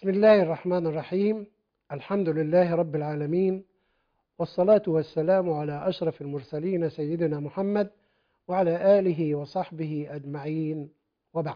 بسم الله الرحمن الرحيم. الحمد لله رب العالمين، والصلاة والسلام على أشرف المرسلين سيدنا محمد وعلى آله وصحبه أجمعين، وبعد.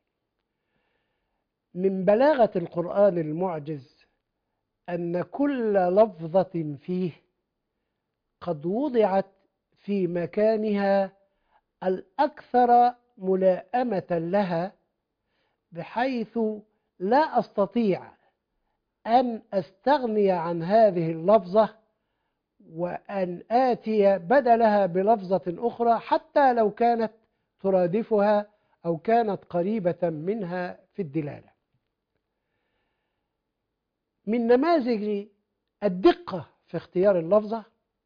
من بلاغة القرآن المعجز أن كل لفظة فيه قد وضعت في مكانها الأكثر ملائمة لها، بحيث لا أستطيع أن أستغني عن هذه اللفظة وأن آتي بدلها بلفظة أخرى حتى لو كانت ترادفها أو كانت قريبة منها في الدلالة. من نماذج الدقة في اختيار اللفظة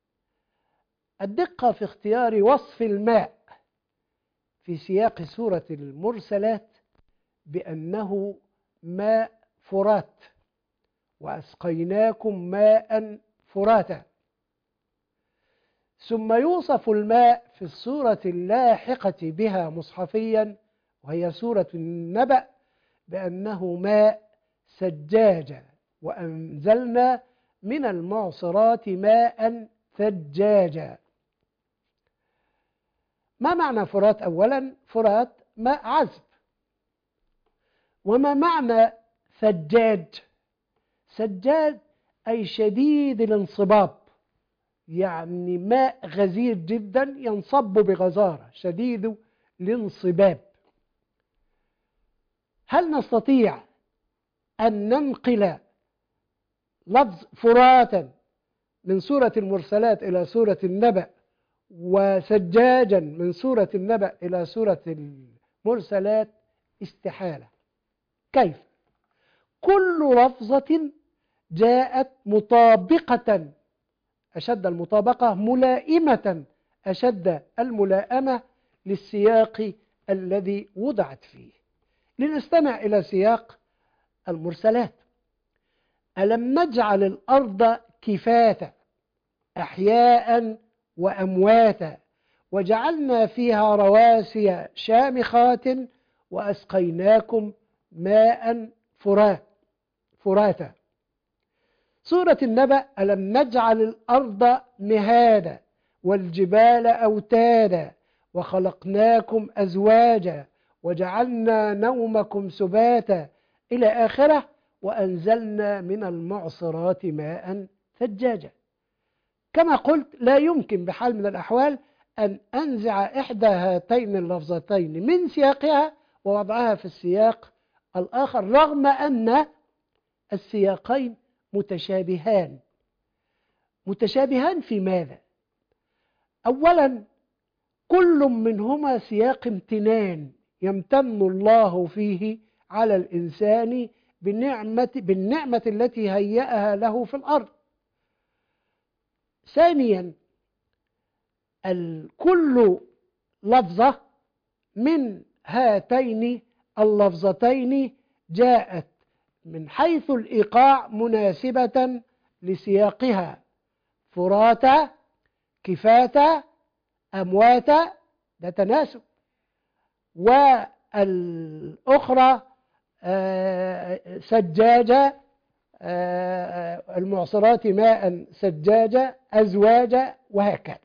الدقة في اختيار وصف الماء في سياق سورة المرسلات بأنه ماء فرات، وأسقيناكم ماء فراتا، ثم يوصف الماء في السورة اللاحقة بها مصحفيا وهي سورة النبأ بأنه ماء ثجاجا، وأنزلنا من المعصرات ماء ثجاجا. ما معنى فرات؟ أولا، فرات ماء عذب. وما معنى ثجاج؟ ثجاج أي شديد الانصباب، يعني ماء غزير جدا ينصب بغزارة، شديد الانصباب. هل نستطيع أن ننقل لفظ فراتا من سورة المرسلات إلى سورة النبأ، وسجاجا من سورة النبأ إلى سورة المرسلات؟ استحالة. كيف؟ كل لفظة جاءت مطابقة أشد المطابقة، ملائمة أشد الملائمة للسياق الذي وضعت فيه. لنستمع إلى سياق المرسلات. ألم نجعل الأرض كفاتا أحياء وأمواتا وجعلنا فيها رواسي شامخات وأسقيناكم ماء فراتا. سورة النبأ: ألم نجعل الأرض مهادا والجبال أوتادا وخلقناكم أزواجا وجعلنا نومكم سباتا إلى آخره، وأنزلنا من المعصرات ماء ثجاجا. كما قلت، لا يمكن بحال من الأحوال أن أنزع إحدى هاتين اللفظتين من سياقها ووضعها في السياق الآخر، رغم أن السياقين متشابهان. متشابهان في ماذا؟ أولا، كل منهما سياق امتنان يمتن الله فيه على الإنسان بالنعمة التي هيأها له في الأرض. ثانيا، كل لفظة من هاتين اللفظتين جاءت من حيث الإيقاع مناسبة لسياقها: فراتا، كفاتا، أمواتا، ده تناسب. والأخرى سجاجة، المعصرات ماء سجاجة، أزواجا، وهكذا.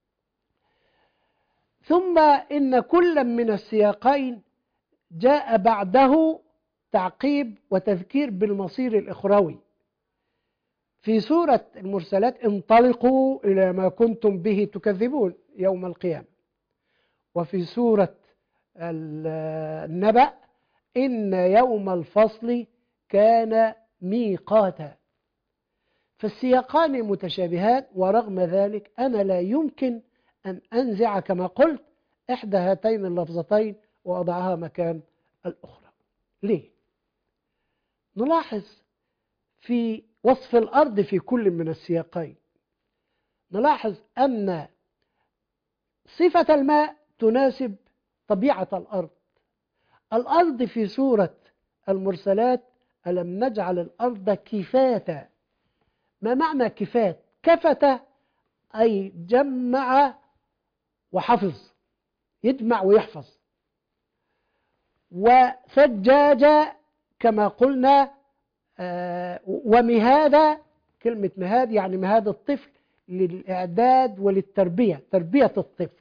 ثم إن كل من السياقين جاء بعده تعقيب وتذكير بالمصير الأخروي. في سورة المرسلات: انطلقوا إلى ما كنتم به تكذبون يوم القيامة. وفي سورة النبأ: إن يوم الفصل كان ميقاتا. فالسياقان متشابهان، ورغم ذلك أنا لا يمكن أن أنزع كما قلت إحدى هاتين اللفظتين وأضعها مكان الأخرى. ليه؟ نلاحظ في وصف الأرض في كل من السياقين، نلاحظ أن صفة الماء تناسب طبيعة الأرض. الأرض في سورة المرسلات: ألم نجعل الأرض كفاتا. ما معنى كفات؟ كفت أي جمع وحفظ، يجمع ويحفظ. وثجاجة كما قلنا ومهادة، كلمة مهاد يعني مهاد الطفل للإعداد وللتربية، تربية الطفل.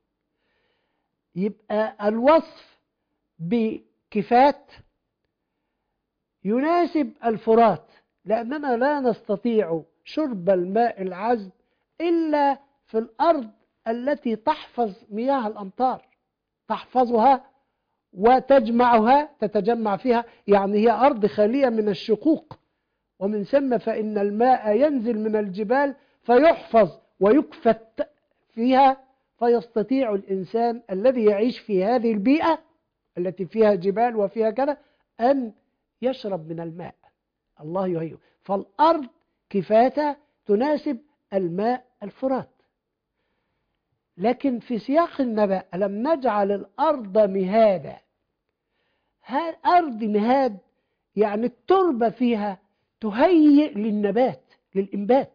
يبقى الوصف بكفات يناسب الفرات، لأننا لا نستطيع شرب الماء العذب إلا في الأرض التي تحفظ مياه الأمطار، تحفظها وتجمعها، تتجمع فيها، يعني هي أرض خالية من الشقوق، ومن ثم فإن الماء ينزل من الجبال فيحفظ ويكفت فيها، فيستطيع الإنسان الذي يعيش في هذه البيئة التي فيها جبال وفيها كذا أن يشرب من الماء. الله يهيئ. فالأرض كفاتة تناسب الماء الفرات. لكن في سياق النبأ ألم نجعل الأرض مهادا. أرض مهاد يعني التربة فيها تهيئ للنبات، للإنبات،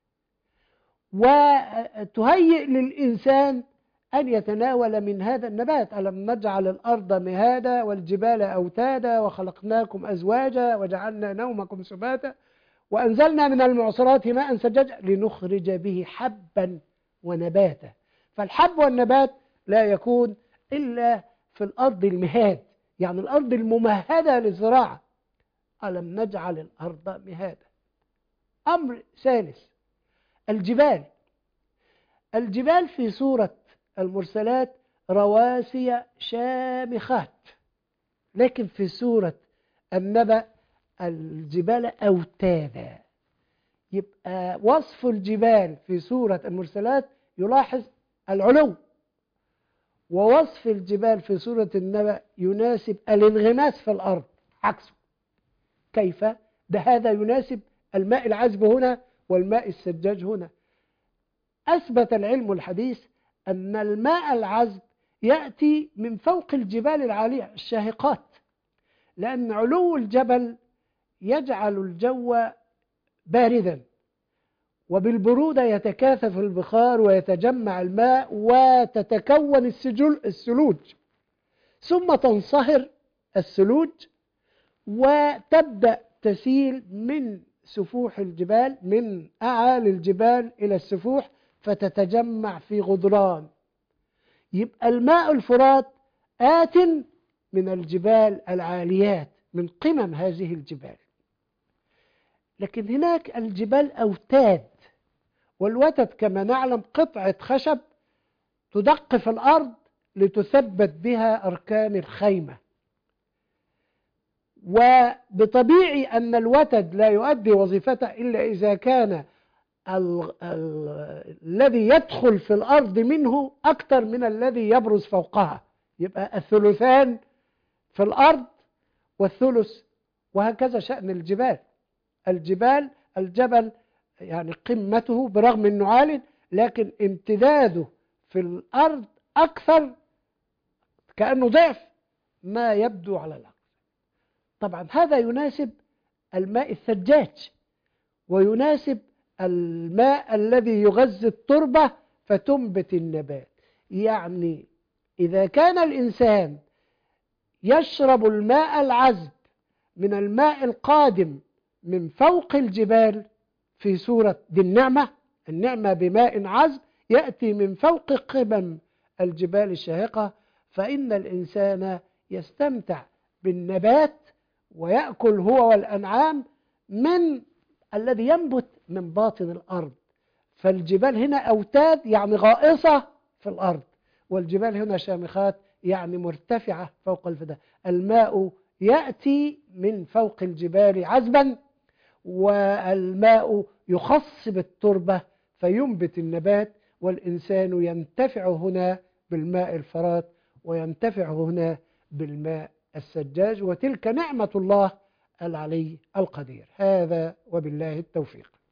وتهيئ للإنسان أن يتناول من هذا النبات. ألم نجعل الأرض مهادا والجبال أوتادا وخلقناكم أزواجا وجعلنا نومكم سباتا وأنزلنا من المعصرات ماء ثجاجا لنخرج به حبا ونباتا. فالحب والنبات لا يكون إلا في الأرض المهاد، يعني الأرض الممهدة للزراعة. ألم نجعل الأرض مهادا. أمر ثالث، الجبال. الجبال في سورة المرسلات رواسي شامخات، لكن في سورة النبأ الجبال أوتادا. يبقى وصف الجبال في سورة المرسلات يلاحظ العلو، ووصف الجبال في سورة النبأ يناسب الانغماس في الأرض، عكسه. كيف؟ ده هذا يناسب الماء العذب هنا والماء الثجاج هنا. أثبت العلم الحديث أن الماء العذب يأتي من فوق الجبال العالية الشاهقات، لأن علو الجبل يجعل الجو باردا، وبالبرودة يتكاثف البخار ويتجمع الماء وتتكون الثلوج، ثم تنصهر الثلوج وتبدأ تسيل من سفوح الجبال، من أعالي الجبال إلى السفوح، فتتجمع في غدران. يبقى الماء الفرات آت من الجبال العاليات، من قمم هذه الجبال. لكن هناك الجبال أوتاد، والوتد كما نعلم قطعة خشب تدق في الأرض لتثبت بها أركان الخيمة. وبطبيعي أن الوتد لا يؤدي وظيفته إلا إذا كان الذي يدخل في الأرض منه أكثر من الذي يبرز فوقها، يبقى الثلثان في الأرض والثلث، وهكذا شأن الجبال. الجبل يعني قمته برغم أنه عال، لكن امتداده في الأرض أكثر، كأنه ضعف ما يبدو على الأرض. طبعا هذا يناسب الماء الثجاج، ويناسب الماء الذي يغذي التربة فتنبت النبات. يعني إذا كان الإنسان يشرب الماء العذب من الماء القادم من فوق الجبال في سورة دي النعمة بماء عذب يأتي من فوق قمم الجبال الشاهقة، فإن الإنسان يستمتع بالنبات ويأكل هو والأنعام من الذي ينبت من باطن الأرض. فالجبال هنا أوتاد يعني غائصة في الأرض، والجبال هنا شامخات يعني مرتفعة فوق الفداء. الماء يأتي من فوق الجبال عذبا، والماء يخصب التربة فينبت النبات، والإنسان ينتفع هنا بالماء الفرات وينتفع هنا بالماء الثجاج، وتلك نعمة الله العلي القدير. هذا وبالله التوفيق.